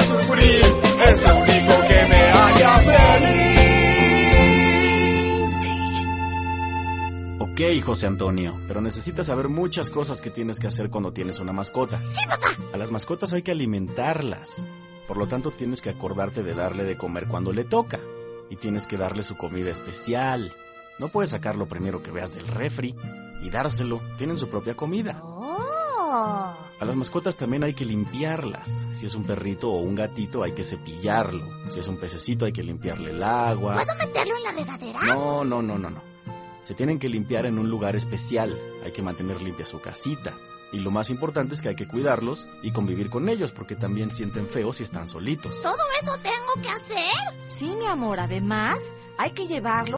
sufrir, es lo único que me haría feliz. Ok, José Antonio, pero necesitas saber muchas cosas que tienes que hacer cuando tienes una mascota. Sí, papá. A las mascotas hay que alimentarlas. Por lo tanto, tienes que acordarte de darle de comer cuando le toca. Y tienes que darle su comida especial. No puedes sacar lo primero que veas del refri y dárselo. Tienen su propia comida. Oh. A las mascotas también hay que limpiarlas. Si es un perrito o un gatito, hay que cepillarlo. Si es un pececito, hay que limpiarle el agua. ¿Puedo meterlo en la regadera? No. Se tienen que limpiar en un lugar especial. Hay que mantener limpia su casita. Y lo más importante es que hay que cuidarlos y convivir con ellos, porque también sienten feo si están solitos. ¿Todo eso tengo que hacer? Sí, mi amor, además hay que llevarlo